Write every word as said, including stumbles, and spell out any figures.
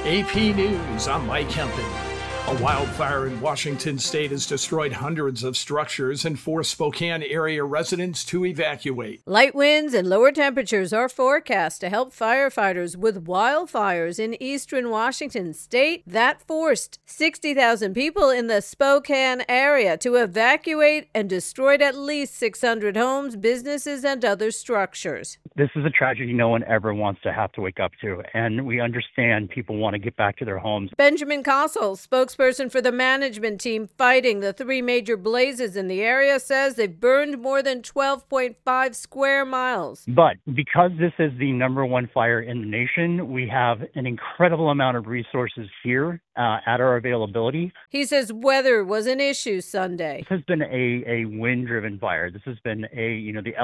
A P News, I'm Mike Hempen. A wildfire in Washington state has destroyed hundreds of structures and forced Spokane area residents to evacuate. Light winds and lower temperatures are forecast to help firefighters with wildfires in eastern Washington state. That forced sixty thousand people in the Spokane area to evacuate and destroyed at least six hundred homes, businesses, and other structures. This is a tragedy no one ever wants to have to wake up to, and we understand people want to get back to their homes. Benjamin Kossel, spokesperson for the management team fighting the three major blazes in the area, says they've burned more than twelve point five square miles. But because this is the number one fire in the nation, we have an incredible amount of resources here uh, at our availability. He says weather was an issue Sunday. This has been a, a wind-driven fire. This has been a, you know, the